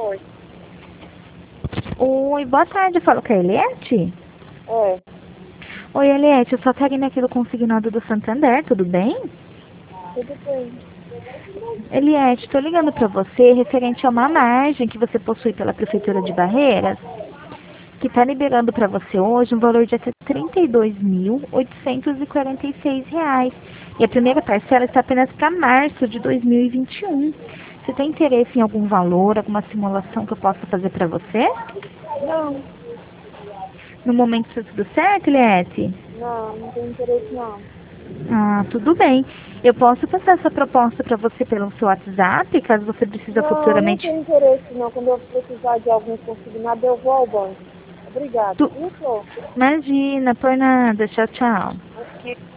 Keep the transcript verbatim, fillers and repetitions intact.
Oi. Oi, boa tarde, eu falo com a Eliette? É. Oi, Eliette, eu sou a Karina aqui do Consignado do Santander, tudo bem? Tudo bem. Eliette, estou ligando para você referente a uma margem que você possui pela Prefeitura de Barreiras, que está liberando para você hoje um valor de até trinta e dois mil, oitocentos e quarenta e seis reais. E a primeira parcela está apenas para março de dois mil e vinte e um. Você tem interesse em algum valor, alguma simulação que eu possa fazer para você? Não, No momento está tudo certo, Eliette? não, não tenho interesse não. Ah, tudo bem. Eu posso passar essa proposta para você pelo seu WhatsApp, caso você precisa Não, não futuramente. tenho interesse não. Quando eu precisar de algum consignado, eu vou ao banco. Obrigada, Tu... viu, Flor? Imagina, por nada. Tchau, tchau.